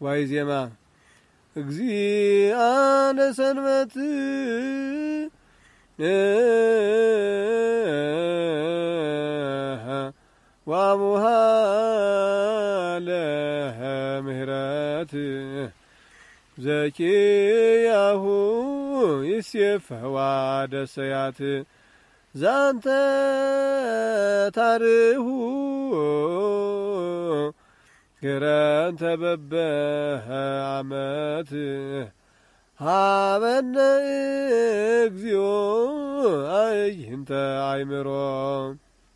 ዋይዜማ እግዚአ ለሰንበት ወአቡሃ ለምህረት ዘኪያሁ ይሴፈዋ ደሰያት ዛንተ ታርሁ ግረንተ በበህ አመት ሀበነ እግዚኦ አይንተ አይምሮ